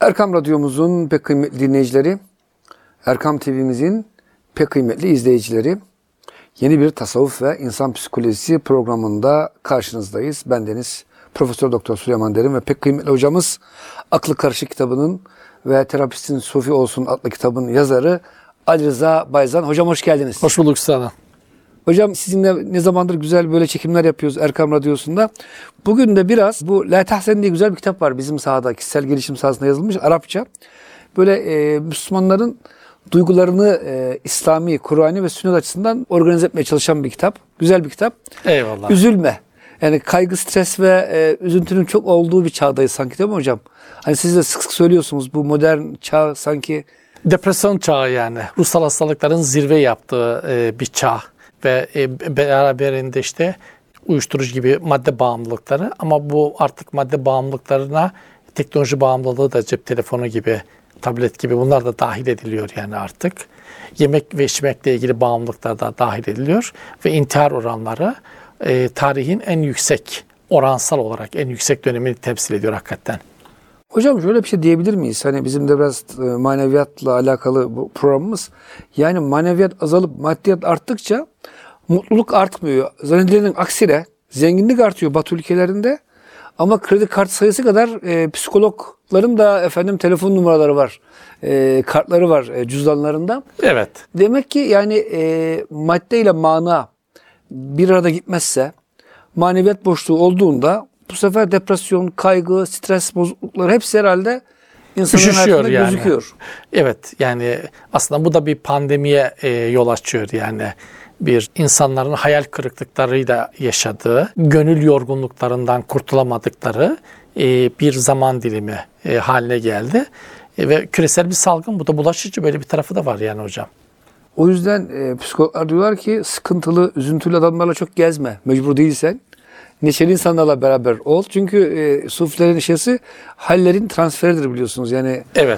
Erkam Radyomuzun pek kıymetli dinleyicileri, Erkam TV'mizin pek kıymetli izleyicileri, yeni bir tasavvuf ve insan psikolojisi programında karşınızdayız. Bendeniz Profesör Doktor Süleyman Derin ve pek kıymetli hocamız Aklı Karışık kitabının ve Terapistin Sufi Olsun adlı kitabın yazarı Ali Rıza Bayzan. Hocam hoş geldiniz. Hoş bulduk sana. Hocam sizinle ne zamandır güzel böyle çekimler yapıyoruz Erkam Radyosu'nda. Bugün de biraz bu La Tahsen diye güzel bir kitap var bizim sahada, kişisel gelişim sahasında yazılmış Arapça. Böyle Müslümanların duygularını İslami, Kur'an'i ve sünnet açısından organize etmeye çalışan bir kitap. Güzel bir kitap. Eyvallah. Üzülme. Yani kaygı, stres ve üzüntünün çok olduğu bir çağdayız sanki, değil mi hocam? Hani siz de sık sık söylüyorsunuz, bu modern çağ sanki... Depresyon çağı yani. Ruhsal hastalıkların zirve yaptığı bir çağ. Ve beraberinde işte uyuşturucu gibi madde bağımlılıkları, ama bu artık madde bağımlılıklarına teknoloji bağımlılığı da, cep telefonu gibi, tablet gibi, bunlar da dahil ediliyor yani artık. Yemek ve içmekle ilgili bağımlılıklar da dahil ediliyor ve intihar oranları tarihin en yüksek, oransal olarak en yüksek dönemini temsil ediyor hakikaten. Hocam şöyle bir şey diyebilir miyiz? Hani bizim de biraz maneviyatla alakalı bu programımız. Yani maneviyat azalıp maddiyat arttıkça mutluluk artmıyor. Zannedilenin aksine zenginlik artıyor Batı ülkelerinde. Ama kredi kart sayısı kadar psikologların da telefon numaraları var. Kartları var cüzdanlarında. Evet. Demek ki yani madde ile mana bir arada gitmezse, maneviyat boşluğu olduğunda bu sefer depresyon, kaygı, stres bozuklukları hepsi herhalde insanın hayatında yani gözüküyor. Evet, yani aslında bu da bir pandemiye yol açıyor yani. Bir insanların hayal kırıklıklarıyla yaşadığı, gönül yorgunluklarından kurtulamadıkları bir zaman dilimi haline geldi. Ve küresel bir salgın, bu da bulaşıcı, böyle bir tarafı da var yani hocam. O yüzden psikologlar diyorlar ki sıkıntılı, üzüntülü adamlarla çok gezme, mecbur değilsen. Neşeli insanlarla beraber ol. Çünkü sufilerin neşesi hallerin transferidir, biliyorsunuz. Yani evet.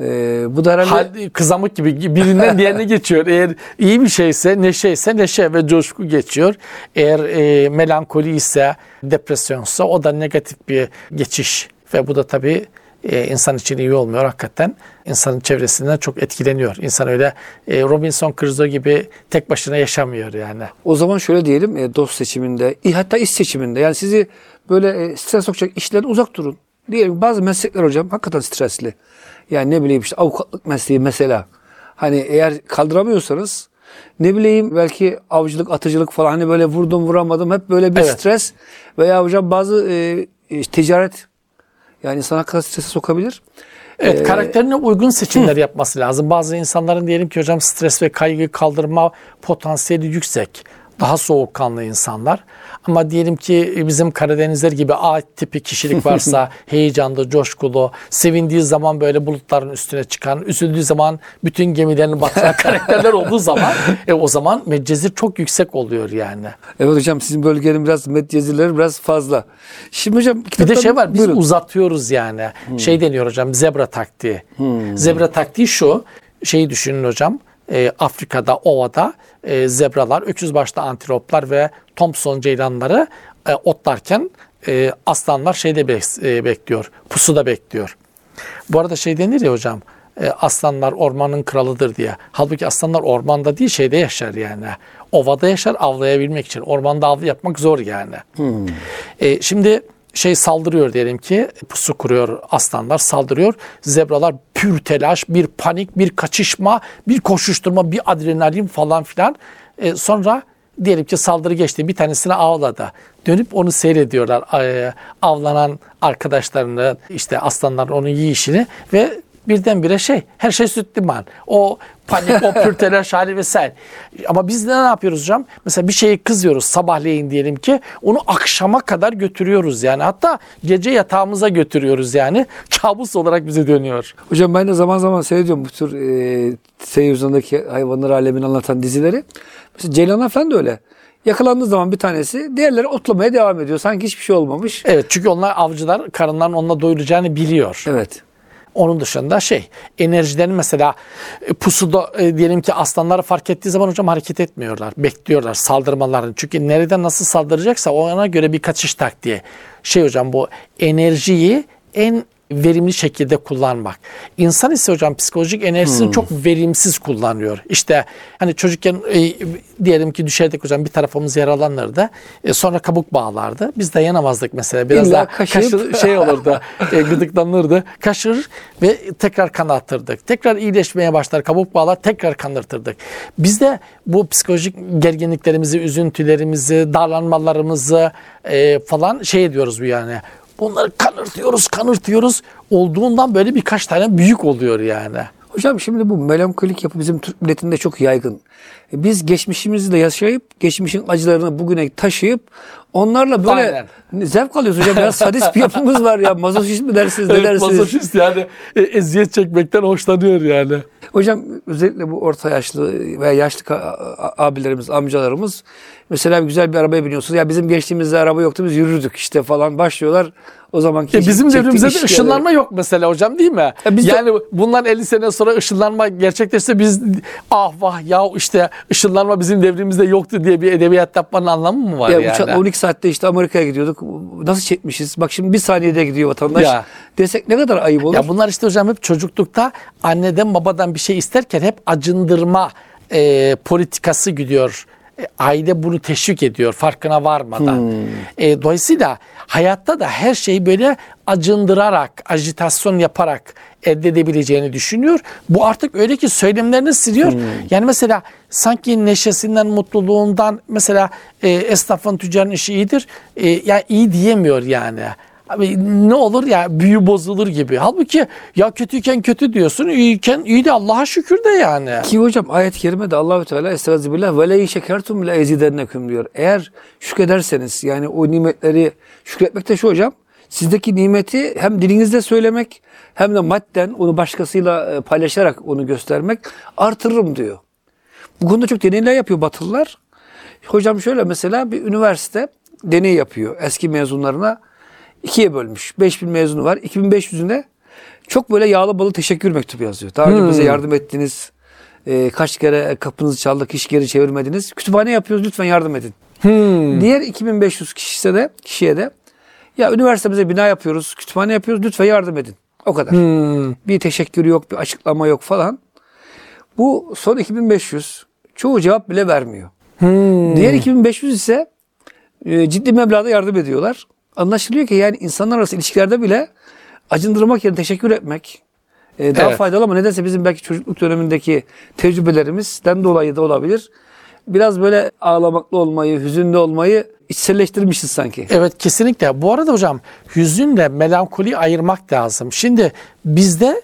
Bu da herhalde... Kızamık gibi birinden diğerine geçiyor. Eğer iyi bir şeyse, neşeyse neşe ve coşku geçiyor. Eğer melankoli ise, depresyonsa, o da negatif bir geçiş. Ve bu da tabii insan için iyi olmuyor hakikaten. İnsanın çevresinden çok etkileniyor. İnsan öyle Robinson Crusoe gibi tek başına yaşamıyor yani. O zaman şöyle diyelim, dost seçiminde, hatta iş seçiminde, yani sizi böyle stres sokacak işlerden uzak durun. Diyelim bazı meslekler hocam hakikaten stresli. Yani ne bileyim işte avukatlık mesleği mesela. Hani eğer kaldıramıyorsanız, ne bileyim belki avcılık, atıcılık falan, hani böyle vurdum vuramadım, hep böyle bir stres. Veya hocam bazı ticaret, yani insan hakikaten strese sokabilir. Evet, karakterine uygun seçimler yapması lazım. Bazı insanların diyelim ki hocam stres ve kaygı kaldırma potansiyeli yüksek. Daha soğukkanlı insanlar. Ama diyelim ki bizim Karadenizler gibi A tipi kişilik varsa, heyecanlı, coşkulu, sevindiği zaman böyle bulutların üstüne çıkan, üzüldüğü zaman bütün gemilerini batıran karakterler olduğu zaman o zaman medcezir çok yüksek oluyor yani. Evet hocam, sizin bölgenin biraz medcezirleri biraz fazla. Şimdi hocam bir de şey var, biz uzatıyoruz yani. Şey deniyor hocam, zebra taktiği. Zebra taktiği şu, şeyi düşünün hocam. Afrika'da, ovada zebralar, öküzbaşlı antiloplar ve Thompson ceylanları otlarken aslanlar şeyde bekliyor, pusuda bekliyor. Bu arada şey denir ya hocam, aslanlar ormanın kralıdır diye. Halbuki aslanlar ormanda değil, şeyde yaşar yani. Ovada yaşar, avlayabilmek için. Ormanda av yapmak zor yani. Şimdi saldırıyor diyelim ki, pusu kuruyor, aslanlar saldırıyor. Zebralar pür telaş, bir panik, bir kaçışma, bir koşuşturma, bir adrenalin falan filan. Sonra diyelim ki saldırı geçti, bir tanesini avladı. Dönüp onu seyrediyorlar. Avlanan arkadaşlarını, işte aslanların onun yiyişini ve birdenbire her şey süt liman. O panik, o pür telaş hali vesaire. Ama biz ne yapıyoruz hocam? Mesela bir şeye kızıyoruz sabahleyin diyelim ki, onu akşama kadar götürüyoruz yani. Hatta gece yatağımıza götürüyoruz yani. Kabus olarak bize dönüyor. Hocam ben de zaman zaman seyrediyorum bu tür televizyondaki hayvanlar alemini anlatan dizileri. Mesela ceylanlar falan da öyle. Yakalandığı zaman bir tanesi, diğerleri otlamaya devam ediyor. Sanki hiçbir şey olmamış. Evet, çünkü onlar avcılar, karınlarının onunla doyuracağını biliyor. Evet. Onun dışında enerjilerini mesela pusuda diyelim ki aslanları fark ettiği zaman hocam hareket etmiyorlar. Bekliyorlar saldırmalarını. Çünkü nereden nasıl saldıracaksa ona göre bir kaçış taktiği. Hocam bu enerjiyi en verimli şekilde kullanmak. İnsan ise hocam psikolojik enerjisini çok verimsiz kullanıyor. İşte hani çocukken diyelim ki düşerdik hocam, bir tarafımız yaralanırdı. Sonra kabuk bağlardı. Biz dayanamazdık mesela. Biraz İlla daha kaşıyıp şey olurdu. Gıdıklanırdı. Kaşır ve tekrar kanatırdık. Tekrar iyileşmeye başlar. Kabuk bağlar, tekrar kanatırdık. Biz de bu psikolojik gerginliklerimizi, üzüntülerimizi, darlanmalarımızı falan şey ediyoruz bu yani. Bunları kanırtıyoruz. Olduğundan böyle birkaç tane büyük oluyor yani. Hocam şimdi bu melankolik yapı bizim Türk milletinde çok yaygın. Biz geçmişimizi de yaşayıp, geçmişin acılarını bugüne taşıyıp onlarla böyle zevk alıyoruz hocam. Biraz sadist bir yapımız var ya. Mazoşist mi dersiniz, ne dersiniz? Mazoşist yani eziyet çekmekten hoşlanıyor yani. Hocam özellikle bu orta yaşlı veya yaşlı abilerimiz, amcalarımız mesela güzel bir arabaya biniyorsunuz. Ya bizim gençliğimizde araba yoktu, biz yürürdük işte falan başlıyorlar. O zamanki bizim devrimizde de ışınlanma yok mesela hocam, değil mi? Yani bundan 50 sene sonra ışınlanma gerçekleşse biz ah vah ya işte ışınlanma bizim devrimimizde yoktu diye bir edebiyat yapmanın anlamı mı var ya yani? Uçakla 12 saatte işte Amerika'ya gidiyorduk. Nasıl çekmişiz? Bak şimdi bir saniyede gidiyor vatandaş. Ya. Desek ne kadar ayıp olur? Ya bunlar işte hocam hep çocuklukta anneden babadan bir şey isterken hep acındırma politikası gidiyor. Aile bunu teşvik ediyor farkına varmadan. Dolayısıyla hayatta da her şeyi böyle acındırarak, ajitasyon yaparak elde edebileceğini düşünüyor. Bu artık öyle ki söylemlerini siliyor. Yani mesela sanki neşesinden, mutluluğundan mesela esnafın, tüccarın işi iyidir. Ya iyi diyemiyor yani. Abi ne olur ya, büyü bozulur gibi. Halbuki ya kötüyken kötü diyorsun, iyiyken iyi de Allah'a şükür de yani. Ki hocam ayet-i kerimede Allahu Teala estağfirullah ve le şekertum le ezidennekum diyor. Eğer şükrederseniz yani o nimetleri şükretmek de şu hocam. Sizdeki nimeti hem dilinizde söylemek hem de madden onu başkasıyla paylaşarak onu göstermek artırırım diyor. Bu konuda çok deneyler yapıyor Batılılar. Hocam şöyle mesela bir üniversite deney yapıyor eski mezunlarına. 2'ye bölmüş. 5000 mezunu var. 2500'üne çok böyle yağlı balı teşekkür mektubu yazıyor. Daha önce bize yardım ettiniz. Kaç kere kapınızı çaldık, hiç geri çevirmediniz. Kütüphane yapıyoruz, lütfen yardım edin. Diğer 2500 kişiye de ya üniversitemize bina yapıyoruz, kütüphane yapıyoruz, lütfen yardım edin. O kadar. Bir teşekkür yok, bir açıklama yok falan. Bu son 2500 çoğu cevap bile vermiyor. Diğer 2500 ise ciddi meblağda yardım ediyorlar. Anlaşılıyor ki yani insanlar arası ilişkilerde bile acındırmak yerine teşekkür etmek daha faydalı ama nedense bizim belki çocukluk dönemindeki tecrübelerimizden dolayı da olabilir. Biraz böyle ağlamaklı olmayı, hüzünlü olmayı içselleştirmişiz sanki. Evet kesinlikle. Bu arada hocam hüzünle melankoliyi ayırmak lazım. Şimdi bizde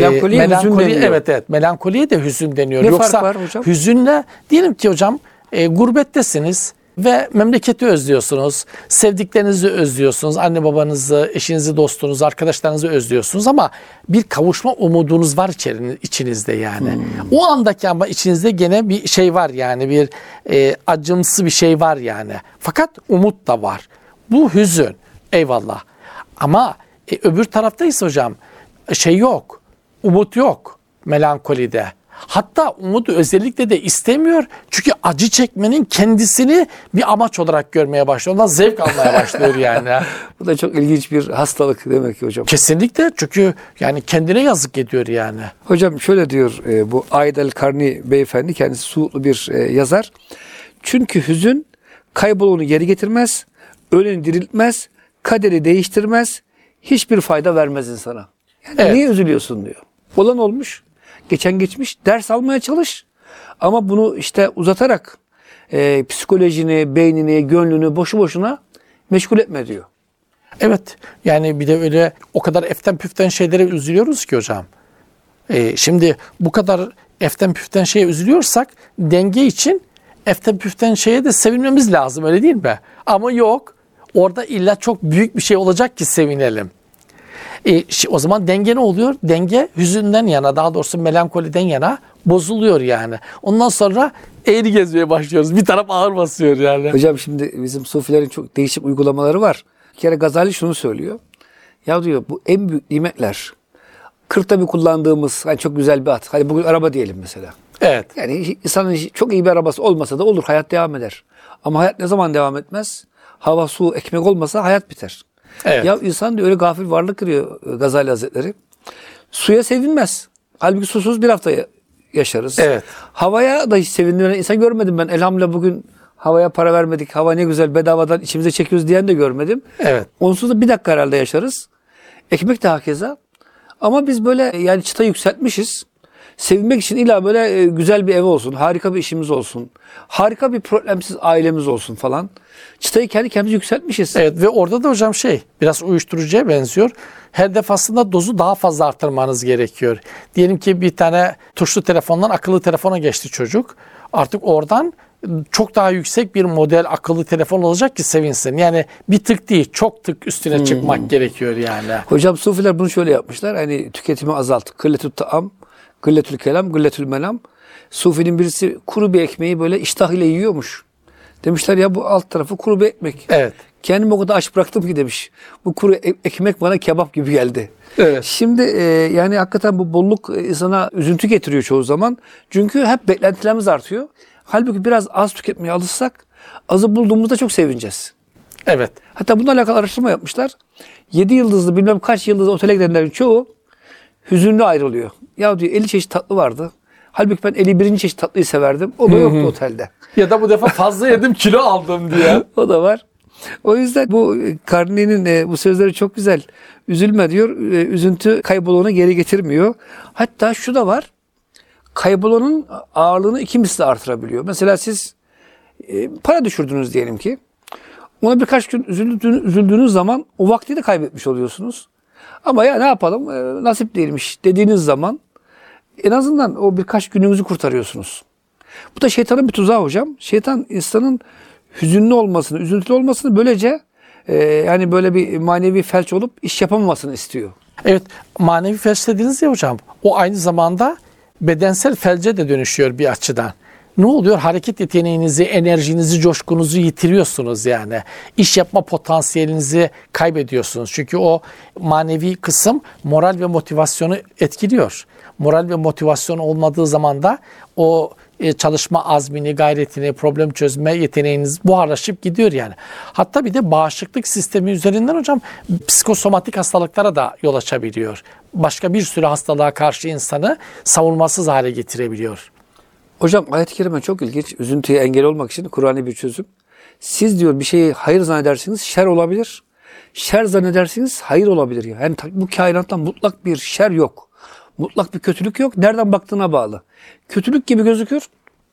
melankoliye de hüzün deniyor. Ne fark var hocam? Hüzünle diyelim ki hocam gurbettesiniz ve memleketi özlüyorsunuz, sevdiklerinizi özlüyorsunuz, anne babanızı, eşinizi, dostunuzu, arkadaşlarınızı özlüyorsunuz ama bir kavuşma umudunuz var içinizde yani. O andaki ama içinizde gene bir şey var yani, bir acımsı bir şey var yani. Fakat umut da var. Bu hüzün, eyvallah. Ama öbür taraftaysa hocam şey yok, umut yok melankolide. Hatta umudu özellikle de istemiyor. Çünkü acı çekmenin kendisini bir amaç olarak görmeye başlıyor. Ondan zevk almaya başlıyor yani. Bu da çok ilginç bir hastalık demek ki hocam. Kesinlikle, çünkü yani kendine yazık ediyor yani. Hocam şöyle diyor bu Aid el-Karni beyefendi, kendisi Suudlu bir yazar. Çünkü hüzün kaybolunu geri getirmez, öleni diriltmez, kaderi değiştirmez, hiçbir fayda vermez insana. Yani niye üzülüyorsun diyor. Olan olmuş. Geçen geçmiş, ders almaya çalış. Ama bunu işte uzatarak psikolojini, beynini, gönlünü boşu boşuna meşgul etme diyor. Evet, yani bir de öyle o kadar eften püften şeylere üzülüyoruz ki hocam. Şimdi bu kadar eften püften şeye üzülüyorsak denge için eften püften şeye de sevinmemiz lazım, öyle değil mi? Ama yok, orada illa çok büyük bir şey olacak ki sevinelim. O zaman denge ne oluyor? Denge hüzünden yana, daha doğrusu melankoliden yana bozuluyor yani. Ondan sonra eğri gezmeye başlıyoruz. Bir taraf ağır basıyor yani. Hocam şimdi bizim Sufilerin çok değişik uygulamaları var. Bir kere Gazali şunu söylüyor. Ya diyor bu en büyük nimetler. 40'ta bir kullandığımız hani çok güzel bir at. Hani bugün araba diyelim mesela. Evet. Yani insanın çok iyi bir arabası olmasa da olur. Hayat devam eder. Ama hayat ne zaman devam etmez? Hava, su, ekmek olmasa hayat biter. Evet. Ya insan diyor öyle gafil varlık diyor Gazali Hazretleri. Suya sevinmez. Halbuki susuz bir hafta yaşarız. Evet. Havaya da hiç sevindiren insan görmedim ben. Elhamdülillah bugün havaya para vermedik. Hava ne güzel bedavadan içimize çekiyoruz diyen de görmedim. Evet. Onsuz da bir dakika herhalde yaşarız. Ekmek de hakeza. Ama biz böyle yani çıta yükseltmişiz. Sevinmek için illa böyle güzel bir ev olsun, harika bir işimiz olsun, harika bir problemsiz ailemiz olsun falan. Çıtayı kendi kendimize yükseltmişiz. Evet ve orada da hocam biraz uyuşturucuya benziyor. Her defasında dozu daha fazla artırmanız gerekiyor. Diyelim ki bir tane tuşlu telefondan akıllı telefona geçti çocuk. Artık oradan çok daha yüksek bir model akıllı telefon olacak ki sevinsin. Yani bir tık değil, çok tık üstüne çıkmak gerekiyor yani. Hocam Sufiler bunu şöyle yapmışlar. Hani tüketimi azalt. Kılletül taam, gılletül kelam, gılletül melam. Sufinin birisi kuru bir ekmeği böyle iştah ile yiyormuş. Demişler ya bu alt tarafı kuru bir ekmek. Evet. Kendimi o kadar aç bıraktım ki demiş. Bu kuru ekmek bana kebap gibi geldi. Evet. Şimdi yani hakikaten bu bolluk insana üzüntü getiriyor çoğu zaman. Çünkü hep beklentilerimiz artıyor. Halbuki biraz az tüketmeye alışsak azı bulduğumuzda çok sevineceğiz. Evet. Hatta bununla alakalı araştırma yapmışlar. 7 yıldızlı bilmem kaç yıldızlı otele gidenlerin çoğu hüzünlü ayrılıyor. Ya diyor 50 çeşit tatlı vardı. Halbuki ben 51. çeşit tatlıyı severdim. O da yoktu otelde. Ya da bu defa fazla yedim kilo aldım diye. O da var. O yüzden bu Karni'nin bu sözleri çok güzel. Üzülme diyor. Üzüntü kaybolanı geri getirmiyor. Hatta şu da var. Kaybolanın ağırlığını 2 misli artırabiliyor. Mesela siz para düşürdünüz diyelim ki. Ona birkaç gün üzüldüğünüz zaman o vakti de kaybetmiş oluyorsunuz. Ama ya ne yapalım nasip değilmiş dediğiniz zaman en azından o birkaç gününüzü kurtarıyorsunuz. Bu da şeytanın bir tuzağı hocam. Şeytan insanın hüzünlü olmasını, üzüntülü olmasını böylece yani böyle bir manevi felç olup iş yapamamasını istiyor. Evet, manevi felç dediniz ya hocam. O aynı zamanda bedensel felce de dönüşüyor bir açıdan. Ne oluyor? Hareket yeteneğinizi, enerjinizi, coşkunuzu yitiriyorsunuz yani. İş yapma potansiyelinizi kaybediyorsunuz. Çünkü o manevi kısım moral ve motivasyonu etkiliyor. Moral ve motivasyon olmadığı zaman da o çalışma azmini, gayretini, problem çözme yeteneğiniz buharlaşıp gidiyor yani. Hatta bir de bağışıklık sistemi üzerinden hocam psikosomatik hastalıklara da yol açabiliyor. Başka bir sürü hastalığa karşı insanı savunmasız hale getirebiliyor. Hocam ayet-i kerime çok ilginç. Üzüntüye engel olmak için Kur'an'ı bir çözüm. Siz diyor bir şeyi hayır zannedersiniz şer olabilir. Şer zannedersiniz hayır olabilir. Yani bu kainatta mutlak bir şer yok. Mutlak bir kötülük yok. Nereden baktığına bağlı. Kötülük gibi gözükür.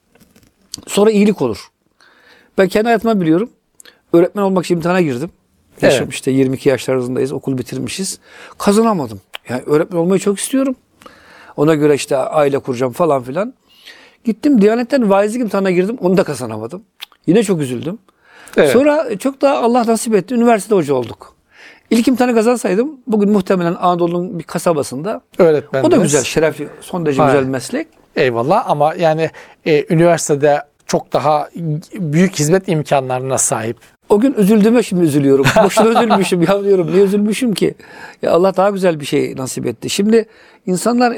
Sonra iyilik olur. Ben kendi hayatıma biliyorum. Öğretmen olmak için imtihana girdim. Yaşım Evet. işte 22 yaşlarındayız. Okul bitirmişiz. Kazanamadım. Yani öğretmen olmayı çok istiyorum. Ona göre işte aile kuracağım falan filan. Gittim Diyanet'ten vaizlik imtihanına girdim. Onu da kazanamadım. Yine çok üzüldüm. Evet. Sonra çok daha Allah nasip etti. Üniversitede hoca olduk. İlk imtihanı kazansaydım bugün muhtemelen Anadolu'nun bir kasabasında Öğretmendiniz. o da güzel, şerefli, son derece Hayır. güzel bir meslek. Eyvallah ama yani üniversitede çok daha büyük hizmet imkanlarına sahip. O gün üzüldüğüme şimdi üzülüyorum. Boşuna üzülmüşüm ya diyorum. Niye üzülmüşüm ki? Ya Allah daha güzel bir şey nasip etti. Şimdi insanlar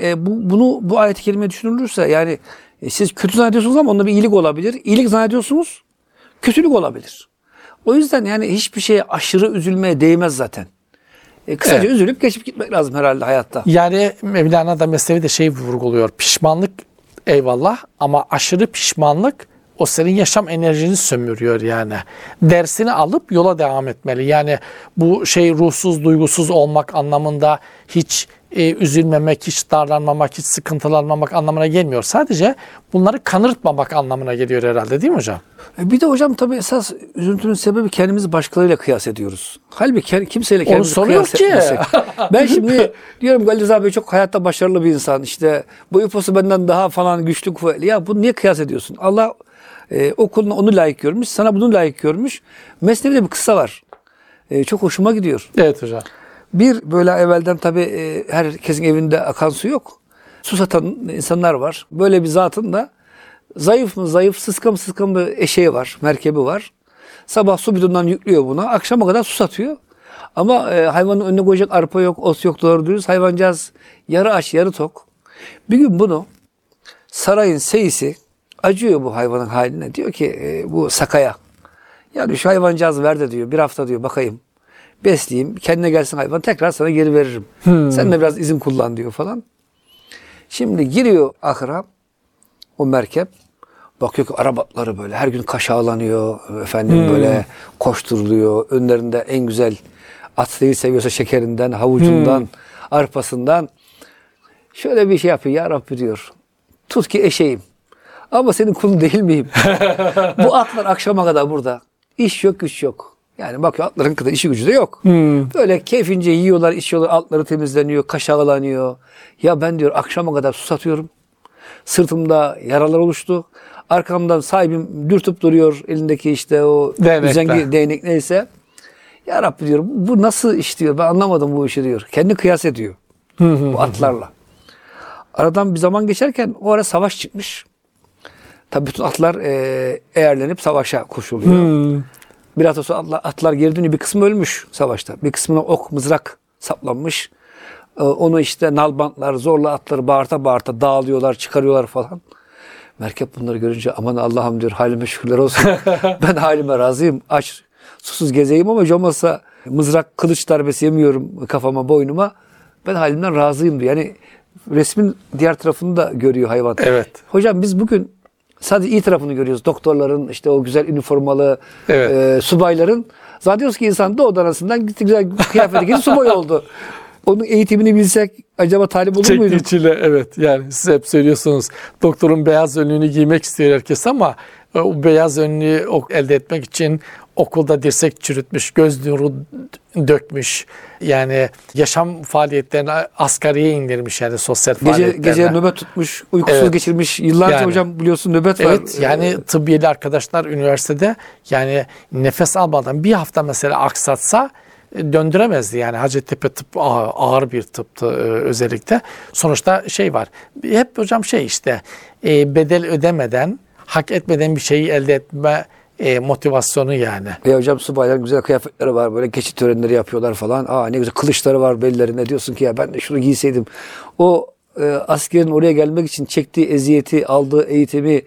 bu ayet-i kerime düşünülürse yani siz kötü zannediyorsunuz ama onda bir iyilik olabilir. İyilik zannediyorsunuz, kötülük olabilir. O yüzden yani hiçbir şeye aşırı üzülmeye değmez zaten. Kısaca Evet. üzülüp geçip gitmek lazım herhalde hayatta. Yani Mevlana da Mesnevi de vurguluyor. Pişmanlık eyvallah ama aşırı pişmanlık o senin yaşam enerjini sömürüyor yani. Dersini alıp yola devam etmeli. Yani bu ruhsuz, duygusuz olmak anlamında hiç üzülmemek, hiç darlanmamak, hiç sıkıntılanmamak anlamına gelmiyor. Sadece bunları kanırtmamak anlamına geliyor herhalde değil mi hocam? Bir de hocam tabii esas üzüntünün sebebi kendimizi başkalarıyla kıyas ediyoruz. Halbuki kimseyle kendimizi soruyor kıyas ki. etmesek. Ben şimdi diyorum ki Ali Rıza Bey çok hayatta başarılı bir insan. İşte bu iposu benden daha falan güçlü, kuvvetli. Ya bunu niye kıyas ediyorsun? Allah o kuluna onu layık görmüş, sana bunu layık görmüş. Mesnevi'de bir kıssa var. Çok hoşuma gidiyor. Evet hocam. Bir böyle evvelden tabii herkesin evinde akan su yok. Su satan insanlar var. Böyle bir zatın da zayıf mı zayıf, sıska mı sıska bir eşeği var, merkebi var. Sabah su bidonundan yüklüyor buna. Akşama kadar su satıyor. Ama hayvanın önüne koyacak arpa yok, ot yok doğru dürüst. Hayvancağız yarı aç, yarı tok. Bir gün bunu sarayın seyisi acıyor bu hayvanın haline. Diyor ki bu sakaya. Ya diyor şu hayvancağız ver de diyor bir hafta diyor bakayım. besleyeyim. Kendine gelsin hayvan. Tekrar sana geri veririm. Sen de biraz izin kullan diyor falan. Şimdi giriyor ahıra o merkep. Bakıyor ki Arap atları böyle her gün kaşağılanıyor. Efendim böyle koşturuluyor. Önlerinde en güzel at neyi seviyorsa şekerinden, havucundan, arpasından. Şöyle bir şey yapıyor. Ya Rabbi diyor. Tut ki eşeğim. Ama senin kulun değil miyim? Bu atlar akşama kadar burada. İş yok, güç yok. Yani bakıyor atların kadar işi gücü de yok. Böyle keyfince yiyorlar, içiyorlar, altları temizleniyor, kaşağılanıyor. Ya ben diyor akşama kadar susatıyorum. Sırtımda yaralar oluştu. Arkamdan sahibim dürtüp duruyor elindeki işte o üzengi değnek neyse. Ya Rabbi diyor bu nasıl iş diyor. Ben anlamadım bu işi diyor. Kendi kıyas ediyor. Bu atlarla. Aradan bir zaman geçerken o ara savaş çıkmış. Tabii bütün atlar eğerlenip savaşa koşuluyor. Biraz sonra atlar geri dönüyor. Bir kısmı ölmüş savaşta. Bir kısmına ok, mızrak saplanmış. Onu işte nalbantlar zorla atları bağırta bağırta dağılıyorlar, çıkarıyorlar falan. Merkep bunları görünce aman Allah'ım diyor halime şükürler olsun. Ben halime razıyım. Aç, susuz gezeyim ama hiç olmazsa mızrak, kılıç darbesi yemiyorum kafama, boynuma. Ben halimden razıyım diyor. Yani resmin diğer tarafını da görüyor hayvan. Evet. Hocam biz bugün sadece iyi tarafını görüyoruz. Doktorların, işte o güzel üniformalı subayların. Zannediyoruz ki insan doğudan arasından gitti güzel kıyafete giydi subay oldu. Onun eğitimini bilsek acaba talip olur muyduk? Çektiği çile, evet. Yani siz hep söylüyorsunuz doktorun beyaz önlüğünü giymek istiyor herkes ama o beyaz önlüğü elde etmek için okulda dirsek çürütmüş, göz nuru dökmüş. Yani yaşam faaliyetlerini asgariye indirmiş yani sosyal faaliyetlerine. Gece nöbet tutmuş, uykusuz geçirmiş. Yıllarca yani, hocam biliyorsun nöbet var. Evet yani tıbbiyeli arkadaşlar üniversitede yani nefes almadan bir hafta mesela aksatsa döndüremezdi yani. Hacettepe tıp ağır bir tıptı özellikle. Sonuçta şey var. Hep hocam işte bedel ödemeden, hak etmeden bir şeyi elde etme motivasyonu yani. Hocam subayların güzel kıyafetleri var. Böyle geçit törenleri yapıyorlar falan. Ne güzel kılıçları var bellerinde. Diyorsun ki ya ben de şunu giyseydim. O askerin oraya gelmek için çektiği eziyeti, aldığı eğitimi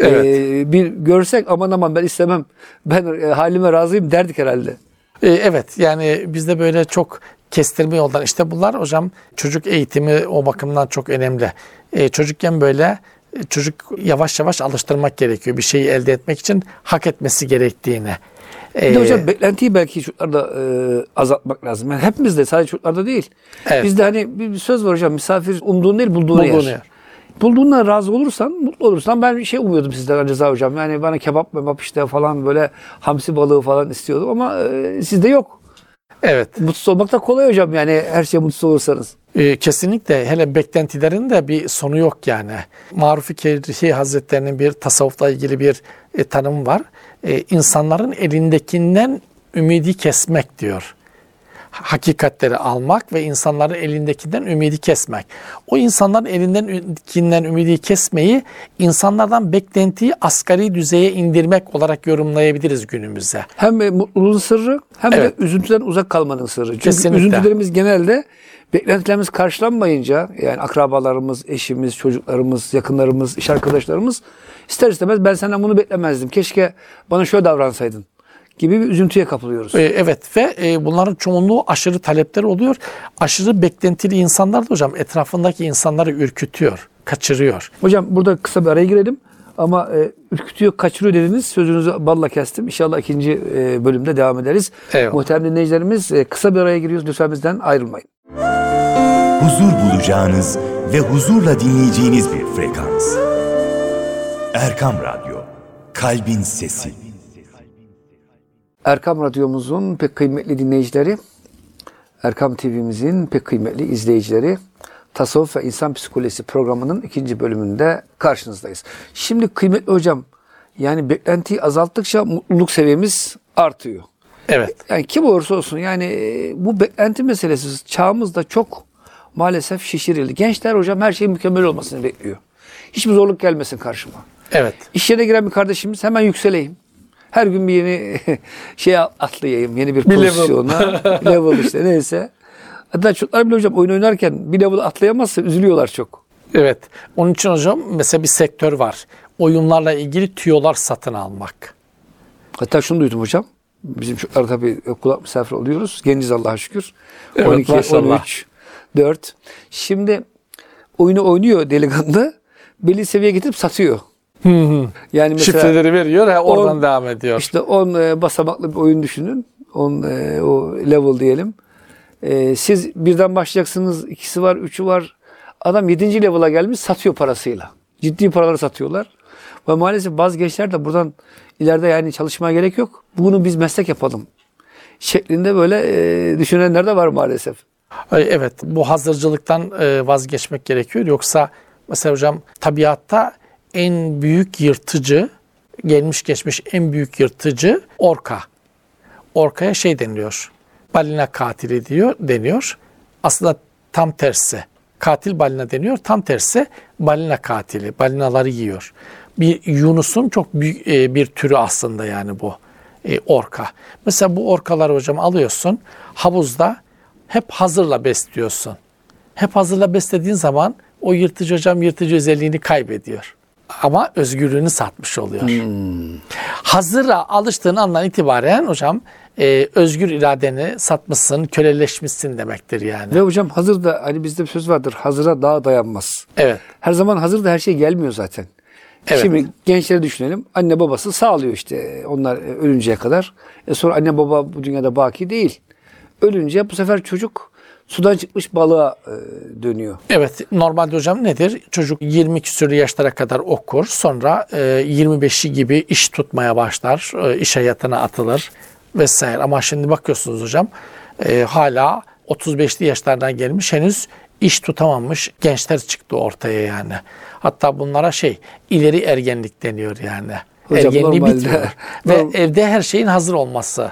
bir görsek aman ben istemem. Ben halime razıyım derdik herhalde. Evet yani bizde böyle çok kestirme yoldan işte bunlar hocam çocuk eğitimi o bakımdan çok önemli. Çocukken böyle çocuk yavaş yavaş alıştırmak gerekiyor bir şeyi elde etmek için hak etmesi gerektiğini. Bir de hocam beklentiyi belki çocuklarda azaltmak lazım. Yani hepimizde sadece çocuklarda değil. Evet. Bizde hani bir söz var hocam misafir umduğun değil bulduğunu yer. Bulduğundan razı olursan, mutlu olursan ben bir şey umuyordum sizden Rıza hocam. Yani bana kebap işte falan böyle hamsi balığı falan istiyordum ama sizde yok. Evet. Mutsuz olmak da kolay hocam yani her şeye mutsuz olursanız. Kesinlikle hele beklentilerin de bir sonu yok yani. Maruf-i Kerhi Hazretleri'nin bir tasavvufla ilgili bir tanımı var. İnsanların elindekinden ümidi kesmek diyor. Hakikatleri almak ve insanların elindekinden ümidi kesmek. O insanların elindekinden ümidi kesmeyi insanlardan beklentiyi asgari düzeye indirmek olarak yorumlayabiliriz günümüzde. Hem mutluluğun sırrı hem de üzüntüden uzak kalmanın sırrı. Çünkü kesinlikle. Üzüntülerimiz genelde beklentilerimiz karşılanmayınca yani akrabalarımız, eşimiz, çocuklarımız, yakınlarımız, iş arkadaşlarımız ister istemez ben senden bunu beklemezdim. Keşke bana şöyle davransaydın gibi bir üzüntüye kapılıyoruz. Evet ve bunların çoğunluğu aşırı talepler oluyor. Aşırı beklentili insanlar da hocam etrafındaki insanları ürkütüyor, kaçırıyor. Hocam burada kısa bir araya girelim ama ürkütüyor, kaçırıyor dediniz. Sözünüzü balla kestim. İnşallah ikinci bölümde devam ederiz. Muhterem dinleyicilerimiz kısa bir araya giriyoruz. Lütfen bizden ayrılmayın. Huzur bulacağınız ve huzurla dinleyeceğiniz bir frekans. Erkam Radyo, Kalbin Sesi. Erkam Radyomuzun pek kıymetli dinleyicileri, Erkam TV'mizin pek kıymetli izleyicileri, Tasavvuf ve İnsan Psikolojisi programının ikinci bölümünde karşınızdayız. Şimdi kıymetli hocam, yani beklentiyi azalttıkça mutluluk seviyemiz artıyor. Evet. Yani kim olursa olsun yani bu beklenti meselesi çağımızda çok maalesef şişirildi. Gençler hocam her şeyin mükemmel olmasını bekliyor. Hiçbir zorluk gelmesin karşıma. Evet. İş yerine giren bir kardeşimiz hemen yükseleyim. Her gün bir yeni atlayayım. Yeni bir pozisyona. Level işte neyse. Hatta çocuklar bile hocam oyun oynarken bir level atlayamazsa üzülüyorlar çok. Evet. Onun için hocam mesela bir sektör var. Oyunlarla ilgili tüyolar satın almak. Hatta şunu duydum hocam. Bizim çocuklar tabii kulak misafir oluyoruz. Genciz Allah'a şükür. Evet, 12 yaş, maşallah. 13, 4. Şimdi oyunu oynuyor delikanlı. Belli seviyeye getirip satıyor. Yani mesela Şifreleri veriyor, oradan on- devam ediyor. İşte 10 basamaklı bir oyun düşünün. 10 o level diyelim. Siz birden başlayacaksınız. 2'si var, 3'ü var. Adam 7. level'a gelmiş, satıyor parasıyla. Ciddi paraları satıyorlar. Ve maalesef bazı gençler de buradan ileride yani çalışmaya gerek yok. Bunu biz meslek yapalım şeklinde böyle düşünenler de var maalesef. Evet, bu hazırcılıktan vazgeçmek gerekiyor. Yoksa mesela hocam tabiatta en büyük yırtıcı, gelmiş geçmiş en büyük yırtıcı orka. Orkaya şey deniliyor, balina katili deniyor. Aslında tam tersi. Katil balina deniyor, tam tersi balina katili. Balinaları yiyor. Bir Yunus'un çok büyük bir türü aslında yani bu orka. Mesela bu orkaları hocam alıyorsun, havuzda hep hazırla besliyorsun. Hep hazırla beslediğin zaman o yırtıcı hocam yırtıcı özelliğini kaybediyor. Ama özgürlüğünü satmış oluyor. Hazıra alıştığın andan itibaren hocam özgür iradeni satmışsın, köleleşmişsin demektir yani. Ve hocam hazır da hani bizde bir söz vardır. Hazıra daha dayanmaz. Evet. Her zaman hazır da her şey gelmiyor zaten. Evet. Şimdi gençleri düşünelim. Anne babası sağlıyor işte onlar ölünceye kadar. Sonra anne baba bu dünyada baki değil. Ölünce bu sefer çocuk sudan çıkmış balığa dönüyor. Evet, normalde hocam nedir? Çocuk 20 küsur yaşlara kadar okur. Sonra 25'i gibi iş tutmaya başlar. İş hayatına atılır vesaire. Ama şimdi bakıyorsunuz hocam hala 35'li yaşlardan gelmiş henüz iş tutamamış gençler çıktı ortaya yani. Hatta bunlara ileri ergenlik deniyor yani. Hocam Ergenliği normalde- bitmiyor. Ve evde her şeyin hazır olması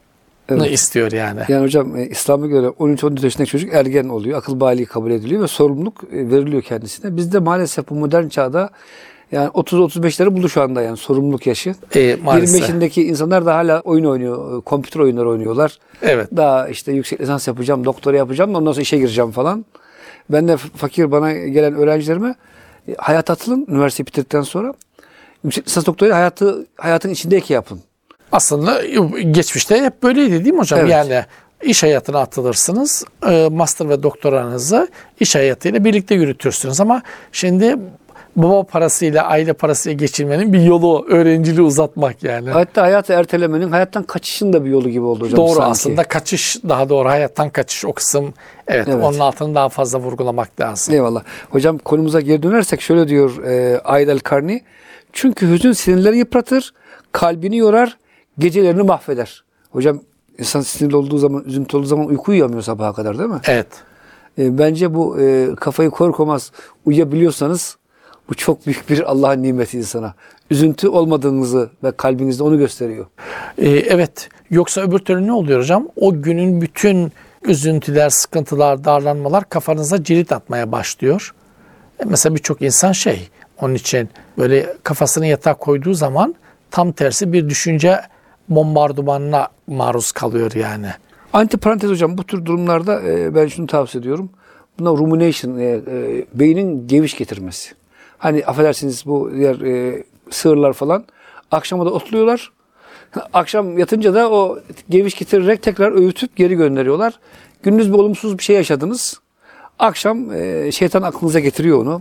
istiyor yani. Yani hocam İslam'a göre 13-14 yaşındaki çocuk ergen oluyor. Akıl baliği kabul ediliyor ve sorumluluk veriliyor kendisine. Bizde maalesef bu modern çağda yani 30-35'leri buldu şu anda yani sorumluluk yaşı. Maalesef. 25'indeki insanlar da hala oyun oynuyor. Kompütür oyunları oynuyorlar. Evet. Daha işte yüksek lisans yapacağım, doktora yapacağım da ondan sonra işe gireceğim falan. Ben de fakir bana gelen öğrencilerime hayata atılın üniversiteyi bitirdikten sonra. Yüksek lisans doktorayı hayatın içindeki yapın. Aslında geçmişte hep böyleydi değil mi hocam? Evet. Yani iş hayatına atılırsınız, master ve doktoranızı iş hayatıyla birlikte yürütürsünüz. Ama şimdi baba parasıyla, aile parasıyla geçirmenin bir yolu, öğrenciliği uzatmak yani. Hatta hayatı ertelemenin, hayattan kaçışın da bir yolu gibi oldu hocam. Doğru sanki. aslında kaçış, daha doğru hayattan kaçış o kısım. Evet, onun altını daha fazla vurgulamak lazım. Eyvallah. Hocam konumuza geri dönersek şöyle diyor Aid el-Karni. Çünkü hüzün sinirleri yıpratır, kalbini yorar, gecelerini mahveder. Hocam insan sinirli olduğu zaman, üzüntü olduğu zaman uyku uyuyamıyor sabaha kadar değil mi? Evet. Bence bu kafayı koymaz uyuyabiliyorsanız bu çok büyük bir Allah'ın nimeti insana. Üzüntü olmadığınızı ve kalbinizde onu gösteriyor. Evet. Yoksa öbür türlü ne oluyor hocam? O günün bütün üzüntüler, sıkıntılar, darlanmalar kafanıza cirit atmaya başlıyor. Mesela birçok insan onun için böyle kafasını yatağa koyduğu zaman tam tersi bir düşünce bombardımanına maruz kalıyor yani. Antiparantez hocam bu tür durumlarda ben şunu tavsiye ediyorum. Buna rumination, beynin geviş getirmesi. Hani affedersiniz bu diğer sığırlar falan akşama da otluyorlar. Akşam yatınca da o geviş getirerek tekrar öğütüp geri gönderiyorlar. Gündüz bir olumsuz bir şey yaşadınız. Akşam şeytan aklınıza getiriyor onu.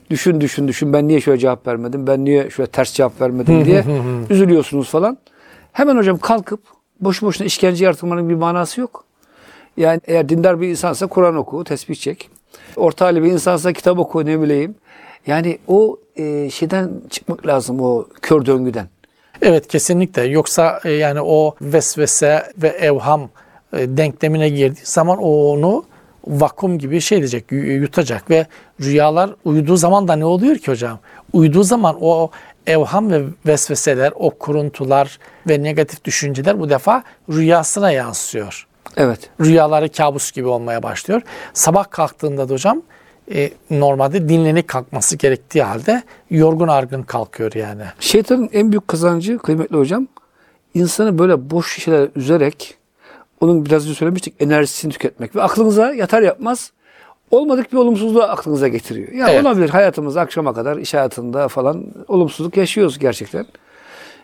Düşün ben niye şöyle cevap vermedim, ben niye şöyle ters cevap vermedim diye üzülüyorsunuz falan. Hemen hocam kalkıp boşu boşuna işkence yaratmanın bir manası yok. Yani eğer dindar bir insansa Kur'an oku, tesbih çek. Orta halli bir insansa kitap oku ne bileyim. Yani o şeyden çıkmak lazım, o kör döngüden. Evet kesinlikle. Yoksa yani o vesvese ve evham denklemine girdiği zaman o onu vakum gibi diyecek, yutacak ve rüyalar uyuduğu zaman da ne oluyor ki hocam? Uyuduğu zaman o evham ve vesveseler, o kuruntular ve negatif düşünceler bu defa rüyasına yansıyor. Evet. Rüyaları kabus gibi olmaya başlıyor. Sabah kalktığında da hocam normalde dinlenik kalkması gerektiği halde yorgun argın kalkıyor yani. Şeytanın en büyük kazancı kıymetli hocam, insanı böyle boş şeyler üzerek, onun biraz önce söylemiştik, enerjisini tüketmek ve aklınıza yatar yapmaz olmadık bir olumsuzluğu aklınıza getiriyor. Yani evet. olabilir hayatımızda akşama kadar iş hayatında falan olumsuzluk yaşıyoruz gerçekten.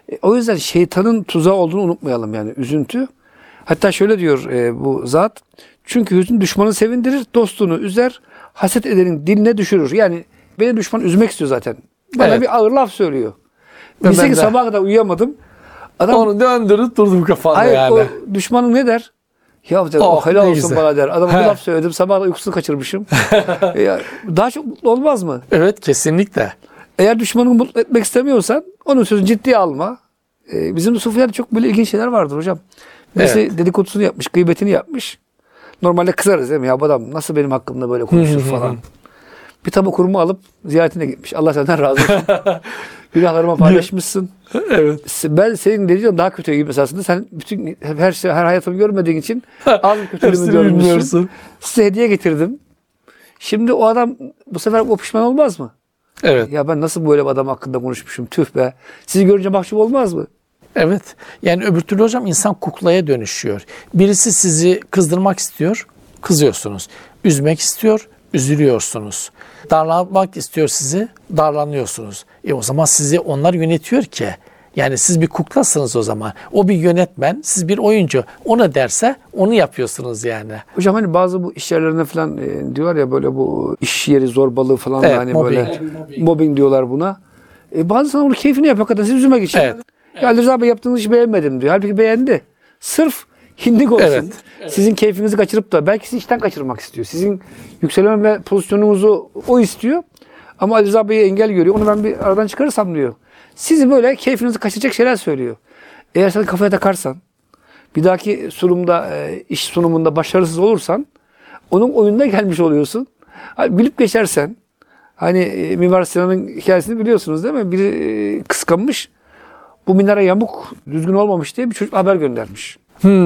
O yüzden şeytanın tuzağı olduğunu unutmayalım yani üzüntü. Hatta şöyle diyor bu zat. Çünkü hüzün düşmanı sevindirir, dostunu üzer, haset edenin diline düşürür. Yani beni düşman üzmek istiyor zaten. Bana bir ağır laf söylüyor. Bilse ki sabaha kadar uyuyamadım. Adam, onu döndürüp durdum kafanda hayır, yani. o düşmanın ne der? Ya der, Oh, helal ne olsun güzel. bana der. Adama bir laf söyledim, sabah da uykusunu kaçırmışım. Ya, daha çok mutlu olmaz mı? Evet, kesinlikle. Eğer düşmanını mutlu etmek istemiyorsan onun sözünü ciddiye alma. Bizim sufilerde çok böyle ilginç şeyler vardır hocam. Mesela dedikodusunu yapmış, gıybetini yapmış. Normalde kızarız değil mi? Ya bu adam nasıl benim hakkımda böyle konuşur falan. Bir tabak hurma alıp ziyaretine gitmiş. Allah senden razı olsun. Günahlarıma paylaşmışsın. Evet. Ben senin dediğin daha kötü gibi esasında. Sen bütün her hayatımı görmediğin için az kötülüğümü görmüşsün. Size hediye getirdim. Şimdi o adam bu sefer o pişman olmaz mı? Evet. Ya ben nasıl böyle bir adam hakkında konuşmuşum, tüh be. Sizi görünce mahcup olmaz mı? Evet. Yani öbür türlü hocam insan kuklaya dönüşüyor. Birisi sizi kızdırmak istiyor, kızıyorsunuz. Üzmek istiyor, üzülüyorsunuz. Darlamak istiyor sizi, darlanıyorsunuz. O zaman sizi onlar yönetiyor ki. Yani siz bir kuklasınız o zaman. O bir yönetmen, siz bir oyuncu. O ne derse onu yapıyorsunuz yani. Hocam hani bazı bu iş yerlerine falan diyorlar ya böyle bu iş yeri zorbalığı falan da hani mobbing. böyle mobbing diyorlar buna. Bazı insanlar bunu keyfini yapıyor hakikaten sizi üzülmek için. Evet. Ya Ali Rıza Bey yaptığınız işi beğenmedim diyor. Halbuki beğendi. Sırf hindik olsun. Evet. Sizin keyfinizi kaçırıp da belki sizi işten kaçırmak istiyor. Sizin yükselme pozisyonunuzu o istiyor. Ama Ali Rıza Bey'i engel görüyor. Onu ben bir aradan çıkarırsam diyor. Sizi böyle keyfinizi kaçıracak şeyler söylüyor. Eğer sen kafaya takarsan, bir dahaki sunumda, iş sunumunda başarısız olursan, onun oyununa gelmiş oluyorsun. Hani gülüp geçersen, hani Mimar Sinan'ın hikayesini biliyorsunuz değil mi? Biri kıskanmış. Bu minare yamuk, düzgün olmamış diye bir çocuk haber göndermiş.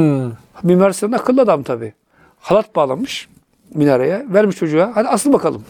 Mimar Sinan akıllı adam tabii. Halat bağlamış minareye, vermiş çocuğa. Hadi asıl bakalım.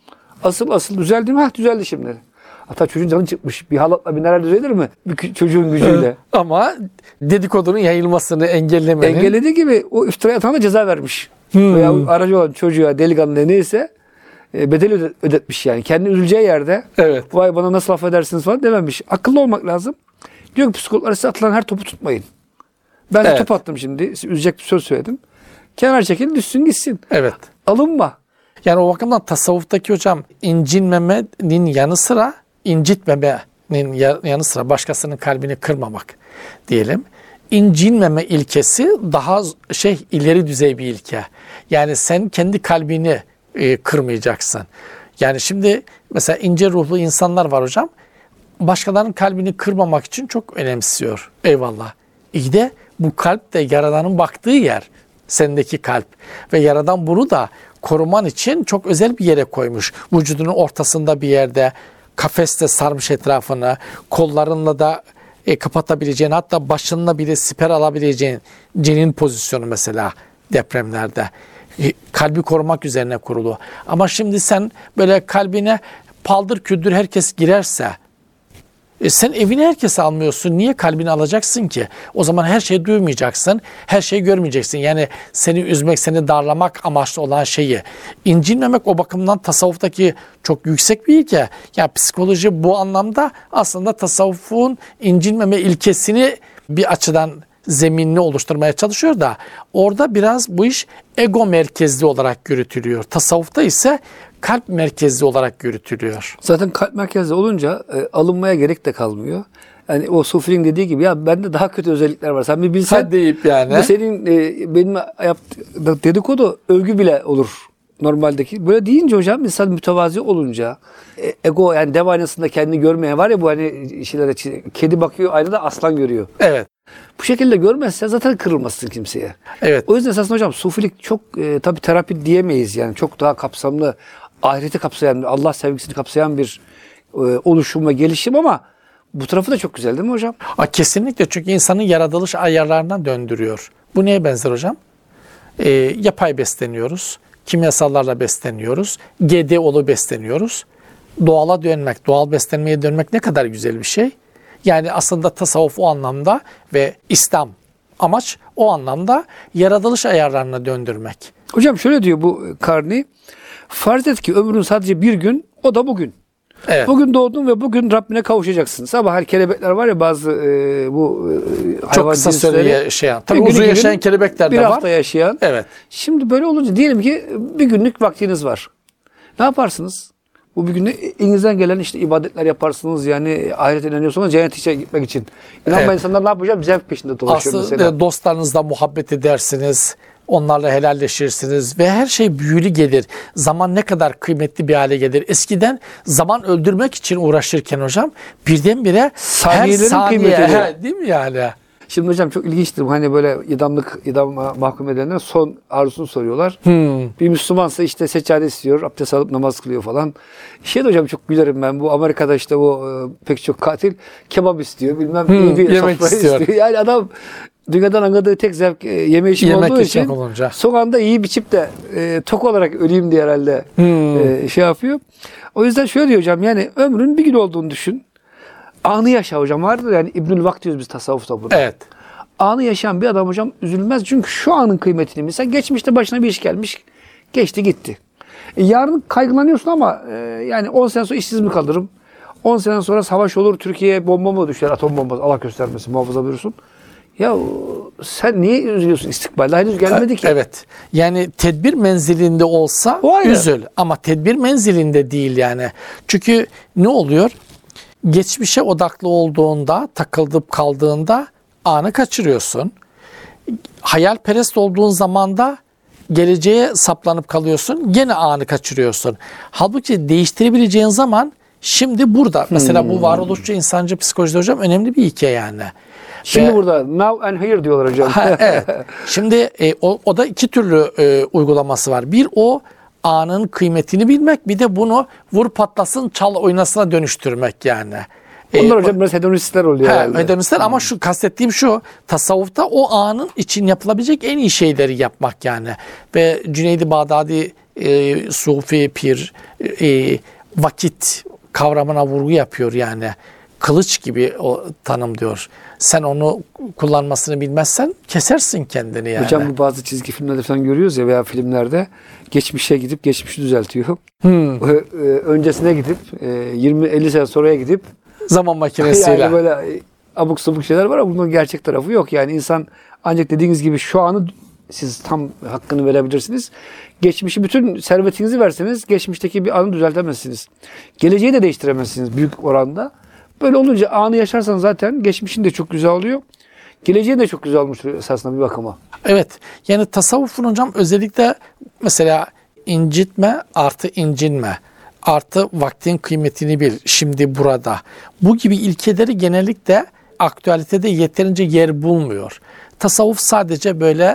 Asıl düzeldi mi? Düzeldi şimdi. Hatta çocuğun canı çıkmış. Bir halatla minare düzelir mi? Bir çocuğun gücüyle. Ama dedikodunun yayılmasını engellemenin... Engellediği gibi o iftira atana da ceza vermiş. Veya aracı olan çocuğa, delikanlıya neyse bedel ödetmiş yani. Kendi üzüleceği yerde vay bana nasıl affedersiniz falan dememiş. Akıllı olmak lazım. Diyor ki psikologlar size atılan her topu tutmayın. Ben de top attım şimdi. Size üzecek bir söz söyledim. Kenar çekilin düşsün gitsin. Evet. Alınma. Yani o bakımdan tasavvuftaki hocam incinmemenin yanı sıra incitmemenin yanı sıra başkasının kalbini kırmamak diyelim. İncinmeme ilkesi daha ileri düzey bir ilke. Yani sen kendi kalbini kırmayacaksın. Yani şimdi mesela ince ruhlu insanlar var hocam. Başkalarının kalbini kırmamak için çok önemsiyor. Eyvallah. İyi de bu kalp de Yaradan'ın baktığı yer. Sendeki kalp. Ve Yaradan bunu da koruman için çok özel bir yere koymuş. Vücudunun ortasında bir yerde, kafeste sarmış etrafını, kollarınla da kapatabileceğin, hatta başınla bile siper alabileceğin cenin pozisyonu mesela depremlerde. Kalbi korumak üzerine kurulu. Ama şimdi sen böyle kalbine paldır küldür herkes girerse, sen evine herkes almıyorsun. Niye kalbini alacaksın ki? O zaman her şeyi duymayacaksın. Her şeyi görmeyeceksin. Yani seni üzmek, seni darlamak amaçlı olan şeyi. İncinmemek o bakımdan tasavvuftaki çok yüksek bir ilke. Yani psikoloji bu anlamda aslında tasavvufun incinmeme ilkesini bir açıdan zeminini oluşturmaya çalışıyor da orada biraz bu iş ego merkezli olarak yürütülüyor. Tasavvufta ise kalp merkezli olarak yürütülüyor. Zaten kalp merkezli olunca alınmaya gerek de kalmıyor. Yani o Sufili'nin dediği gibi ya bende daha kötü özellikler var. Sen bir bilsen deyip yani. Bu senin benim yaptığım dedikodu övgü bile olur normaldeki. Böyle deyince hocam insan mütevazi olunca ego yani dev aynasında kendini görmeye var ya bu hani şeylere kedi bakıyor aynada aslan görüyor. Evet. Bu şekilde görmezsen zaten kırılmazsın kimseye. Evet. O yüzden esasında hocam sufilik çok tabii terapi diyemeyiz yani çok daha kapsamlı ahireti kapsayan, Allah sevgisini kapsayan bir oluşum ve gelişim ama bu tarafı da çok güzel değil mi hocam? Kesinlikle çünkü insanın yaratılış ayarlarına döndürüyor. Bu neye benzer hocam? Yapay besleniyoruz, kimyasallarla besleniyoruz, GDO'lu besleniyoruz. Doğala dönmek, doğal beslenmeye dönmek ne kadar güzel bir şey. Yani aslında tasavvuf o anlamda ve İslam amaç o anlamda yaratılış ayarlarına döndürmek. Hocam şöyle diyor bu Karni, farz et ki ömrün sadece bir gün, o da bugün. Evet. Bugün doğdun ve bugün Rabbine kavuşacaksın. Sabah her kelebekler var ya bazı bu Çok hayvan kısa cinsleri. süre yaşayan. Tabii Bir günü uzun gibi yaşayan kelebekler bir de var. hafta yaşayan. Evet. Şimdi böyle olunca diyelim ki bir günlük vaktiniz var. Ne yaparsınız? Bu bir günde elinizden gelen işte ibadetler yaparsınız. Yani ahirete inanıyorsanız cennete gitmek için. İnanmayan Evet. insanlar ne yapacak? Zevk peşinde dolaşıyor Aslında mesela. dostlarınızla muhabbet edersiniz. Onlarla helalleşirsiniz ve her şey büyülü gelir. Zaman ne kadar kıymetli bir hale gelir. Eskiden zaman öldürmek için uğraşırken hocam birdenbire her Saniyelerin saniye kıymetini. değil mi yani? Şimdi hocam çok ilginçtir. Hani böyle idama mahkum edenler son arzusunu soruyorlar. Bir Müslümansa işte seccade istiyor, abdest alıp namaz kılıyor falan. Şey de hocam çok gülerim ben. Bu Amerika'da işte bu pek çok katil kebap istiyor. Bilmem iyi bir yemek sofra istiyor. Yani adam dünyadan anladığı tek zevk yeme içme Yemek olduğu içmek için olunca. son anda iyi biçip de tok olarak öleyim diye herhalde şey yapıyor. O yüzden şöyle diyor hocam, yani ömrün bir gün olduğunu düşün. Anı yaşa hocam, vardır yani İbnül Vakt diyoruz biz tasavvufta buna. Evet. Anı yaşayan bir adam hocam üzülmez. Çünkü şu anın kıymetini bilsen, geçmişte başına bir iş gelmiş, geçti gitti. Yarın kaygılanıyorsun ama yani 10 sene sonra işsiz mi kalırım? 10 sene sonra savaş olur, Türkiye'ye bomba mı düşer, atom bombası, Allah göstermesin, muhafaza buyursun. Ya sen niye üzülüyorsun, istikbalde henüz gelmedi ki. Evet. Yani tedbir menzilinde olsa O ayrı. üzül ama tedbir menzilinde değil yani. Çünkü ne oluyor? Geçmişe odaklı olduğunda, takılıp kaldığında anı kaçırıyorsun. Hayalperest olduğun zaman da geleceğe saplanıp kalıyorsun. Gene anı kaçırıyorsun. Halbuki değiştirebileceğin zaman şimdi burada. Mesela bu varoluşçu insancı psikolojide hocam önemli bir hikaye yani. Şimdi Ve- burada now and here diyorlar hocam. Ha, evet. Şimdi o da iki türlü uygulaması var. Bir o anın kıymetini bilmek, bir de bunu vur patlasın çal oynasına dönüştürmek yani. Onlar hocam biraz hedonistler oluyor herhalde. Hedonistler ama şu kastettiğim şu, tasavvufta o anın için yapılabilecek en iyi şeyleri yapmak yani. Ve Cüneyd-i Bağdadi Sufi Pir vakit kavramına vurgu yapıyor yani. Kılıç gibi o tanımlıyor. Sen onu kullanmasını bilmezsen kesersin kendini yani. Hocam bu bazı çizgi filmlerde falan görüyoruz ya veya filmlerde geçmişe gidip geçmişi düzeltiyor. Öncesine gidip 20-50 sene sonraya gidip Zaman makinesiyle. yani böyle abuk sabuk şeyler var ama bunun gerçek tarafı yok. Yani insan ancak dediğiniz gibi şu anı siz tam hakkını verebilirsiniz. Geçmişi, bütün servetinizi verseniz geçmişteki bir anı düzeltemezsiniz. Geleceği de değiştiremezsiniz büyük oranda. Böyle olunca anı yaşarsan zaten geçmişin de çok güzel oluyor. Geleceğin de çok güzel olmuş esasında bir bakıma. Evet. Yani tasavvufun hocam özellikle mesela incitme artı incinme artı vaktin kıymetini bil şimdi burada. Bu gibi ilkeleri genellikle aktüalitede yeterince yer bulmuyor. Tasavvuf sadece böyle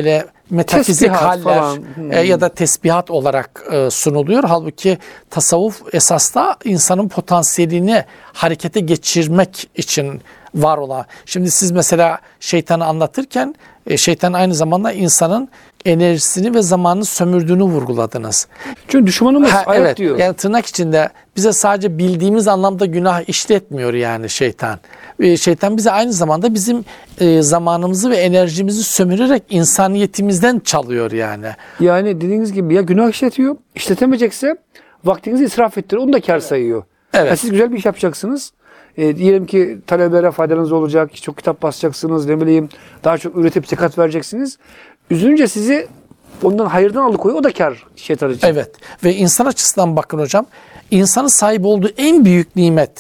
metafizik Tesbihat haller falan. ya da tesbihat olarak sunuluyor. Halbuki tasavvuf esas da insanın potansiyelini harekete geçirmek için var olan. Şimdi siz mesela şeytanı anlatırken şeytan aynı zamanda insanın enerjisini ve zamanını sömürdüğünü vurguladınız. Çünkü düşmanımız ayak Evet. diyor. Yani tırnak içinde bize sadece bildiğimiz anlamda günah işletmiyor yani şeytan. Şeytan bize aynı zamanda bizim zamanımızı ve enerjimizi sömürerek insaniyetimizden çalıyor yani. Yani dediğiniz gibi ya günah işletiyor, işletemeyecekse vaktinizi israf ettiriyor, onu da kar sayıyor. Evet. Ya siz güzel bir iş yapacaksınız. Diyelim ki talebelere faydanız olacak, çok kitap basacaksınız, ne bileyim daha çok üretip zekat vereceksiniz. Üzülünce sizi ondan hayırdan alıkoyuyor, o da kar şeytan için. Evet ve insan açısından bakın hocam, insanın sahip olduğu en büyük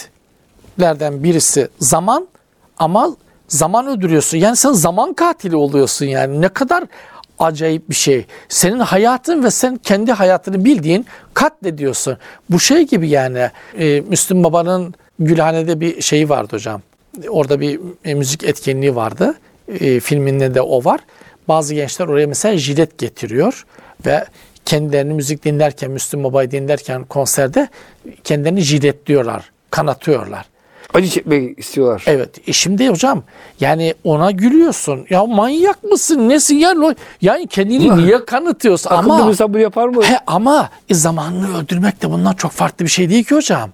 nimetlerden birisi zaman, ama zaman öldürüyorsun. Yani sen zaman katili oluyorsun yani. Ne kadar acayip bir şey. Senin hayatın ve sen kendi hayatını bildiğin katlediyorsun. Bu şey gibi yani Müslüm Baba'nın Gülhane'de bir şeyi vardı hocam. Orada bir müzik etkinliği vardı. Filminde de o var. Bazı gençler oraya mesela jilet getiriyor ve kendilerini müzik dinlerken, Müslüm Baba'yı dinlerken konserde kendilerini jiletliyorlar, kanatıyorlar. Acı çekmek istiyorlar. Evet. Şimdi hocam yani ona gülüyorsun. Ya manyak mısın? Nesin? Yani kendini niye kanıtıyorsun? Akıllı bir insan bunu yapar mı? Ama zamanını öldürmek de bundan çok farklı bir şey değil ki hocam.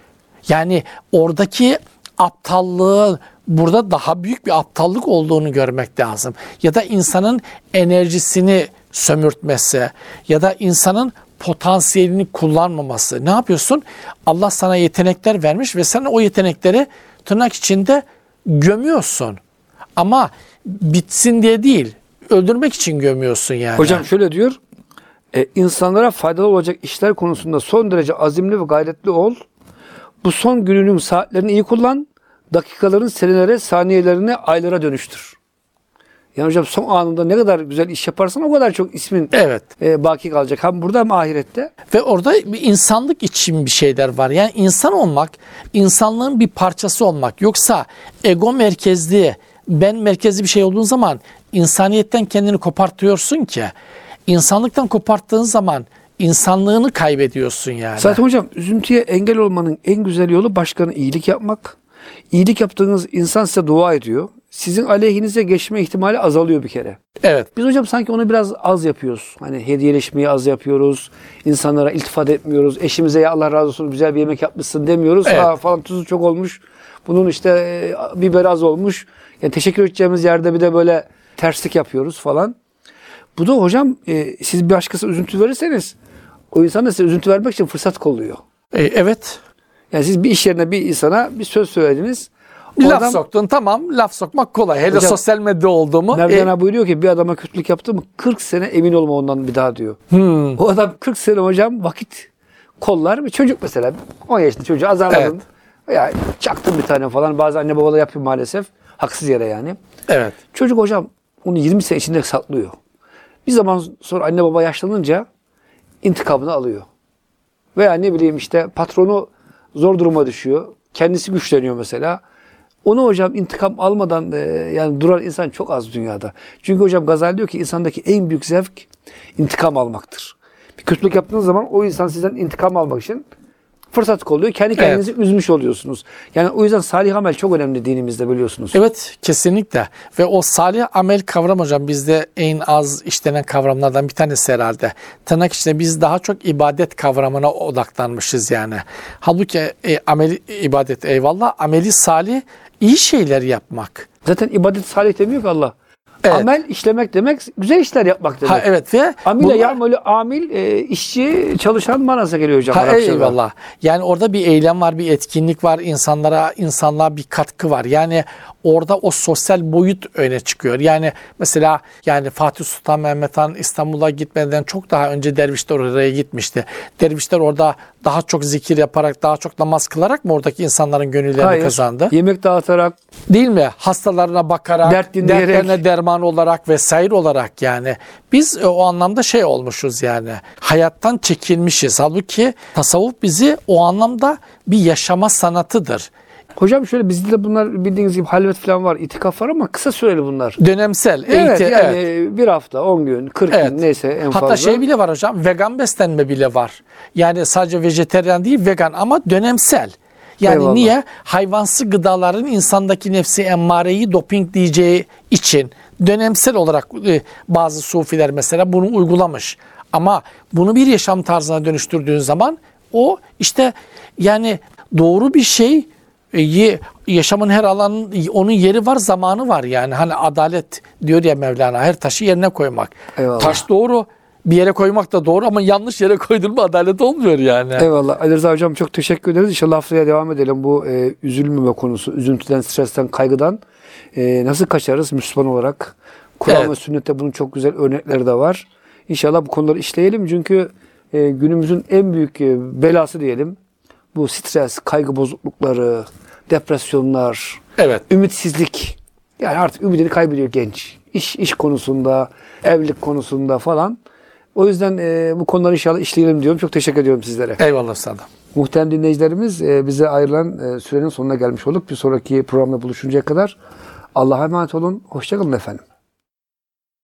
Yani oradaki aptallığı, burada daha büyük bir aptallık olduğunu görmek lazım. Ya da insanın enerjisini sömürtmesi ya da insanın potansiyelini kullanmaması. Ne yapıyorsun? Allah sana yetenekler vermiş ve sen o yetenekleri tırnak içinde gömüyorsun. Ama bitsin diye değil, öldürmek için gömüyorsun yani. Hocam şöyle diyor, insanlara faydalı olacak işler konusunda son derece azimli ve gayretli ol. Bu son gününün saatlerini iyi kullan. Dakikaların senelere, saniyelerini aylara dönüştür. Yani hocam son anında ne kadar güzel iş yaparsan o kadar çok ismin Evet. baki kalacak. Hem burada hem ahirette. Ve orada bir insanlık için bir şeyler var. Yani insan olmak, insanlığın bir parçası olmak. Yoksa ego merkezli, ben merkezli bir şey olduğun zaman insaniyetten kendini kopartıyorsun ki. İnsanlıktan koparttığın zaman insanlığını kaybediyorsun yani. Zaten hocam üzüntüye engel olmanın en güzel yolu başkana iyilik yapmak. İyilik yaptığınız insan size dua ediyor. Sizin aleyhinize geçme ihtimali azalıyor bir kere. Evet. Biz hocam sanki onu biraz az yapıyoruz. Hani hediyeleşmeyi az yapıyoruz. İnsanlara iltifat etmiyoruz. Eşimize ya Allah razı olsun güzel bir yemek yapmışsın demiyoruz. Evet. Ha falan tuzu çok olmuş. Bunun işte biber az olmuş. Yani teşekkür edeceğimiz yerde bir de böyle terslik yapıyoruz falan. Bu da hocam siz bir başkası üzüntü verirseniz o insan da size üzüntü vermek için fırsat kolluyor. Evet. Yani siz bir iş yerine bir insana bir söz söylediniz. Bir O laf adam- soktun, tamam, laf sokmak kolay. Hele Hocam, sosyal medya oldu mu? Mevlana abi buyuruyor ki bir adama kötülük yaptı mı 40 sene emin olma ondan bir daha diyor. O adam 40 sene hocam vakit kollar. Bir çocuk mesela 10 yaşında çocuğu azarladın. Ya çaktın bir tane falan. Bazı anne babalar yapıyor maalesef. Haksız yere yani. Evet. Çocuk hocam onu 20 sene içinde saklıyor. Bir zaman sonra anne baba yaşlanınca intikamını alıyor. Veya ne bileyim işte patronu zor duruma düşüyor. Kendisi güçleniyor mesela. Onu hocam intikam almadan yani duran insan çok az dünyada. Çünkü hocam Gazali diyor ki insandaki en büyük zevk intikam almaktır. Bir kötülük yaptığınız zaman o insan sizden intikam almak için fırsat kolluyor. Kendi kendinizi üzmüş oluyorsunuz. Yani o yüzden salih amel çok önemli dinimizde biliyorsunuz. Evet, kesinlikle. Ve o salih amel kavram hocam bizde en az işlenen kavramlardan bir tanesi herhalde. Tırnak içinde biz daha çok ibadet kavramına odaklanmışız yani. Halbuki ameli ibadet eyvallah, ameli salih iyi şeyler yapmak. Zaten ibadet salih demiyor ki Allah. Evet. Amel işlemek demek, güzel işler yapmak demek. Ha evet ve Amile bunlar- ya'melu amil işçi, çalışan manasına geliyor hocam. Ha, Arapçada. eyvallah. Yani orada bir eylem var, bir etkinlik var, insanlığa bir katkı var. Yani orada o sosyal boyut öne çıkıyor. Yani mesela yani Fatih Sultan Mehmet Han İstanbul'a gitmeden çok daha önce dervişler oraya gitmişti. Dervişler orada daha çok zikir yaparak, daha çok namaz kılarak mı oradaki insanların gönüllerini Hayır. kazandı? Yemek dağıtarak, Değil mi? Hastalarına bakarak, Dert dinleyerek. dertlerine derman olarak vesaire olarak yani. Biz o anlamda şey olmuşuz yani. Hayattan çekilmişiz. Halbuki tasavvuf bizi o anlamda bir yaşama sanatıdır. hocam şöyle bizde de bunlar bildiğiniz gibi halvet falan var, itikaf var ama kısa süreli bunlar. Dönemsel. Evet eğitim, yani evet. bir hafta, 10 gün, 40 Evet. gün neyse en Hatta fazla. şey bile var hocam, vegan beslenme bile var. Yani sadece vejeteryan değil, vegan ama dönemsel. Yani Eyvallah. niye? Hayvansı gıdaların insandaki nefsi emmareyi dopingleyeceği için dönemsel olarak bazı sufiler mesela bunu uygulamış. Ama bunu bir yaşam tarzına dönüştürdüğün zaman o işte yani doğru bir şey, yaşamın her alanının onun yeri var, zamanı var yani. Hani adalet diyor ya Mevlana, her taşı yerine koymak. Eyvallah. Taş doğru. Bir yere koymak da doğru ama yanlış yere koydun mu adalet olmuyor yani. Eyvallah. Ali Rıza hocam çok teşekkür ederiz. İnşallah haftaya devam edelim bu üzülmeme konusu, üzüntüden, stresten, kaygıdan nasıl kaçarız Müslüman olarak. Kur'an Evet. ve sünnette bunun çok güzel örnekleri de var. İnşallah bu konuları işleyelim çünkü günümüzün en büyük belası diyelim. Bu stres, kaygı bozuklukları, depresyonlar, Evet. ümitsizlik. Yani artık ümidini kaybediyor genç. İş konusunda, evlilik konusunda falan. O yüzden bu konuları inşallah işleyelim diyorum. Çok teşekkür ediyorum sizlere. Eyvallah sana. Muhterem dinleyicilerimiz bize ayrılan sürenin sonuna gelmiş olduk. Bir sonraki programda buluşuncaya kadar Allah'a emanet olun. Hoşça kalın efendim.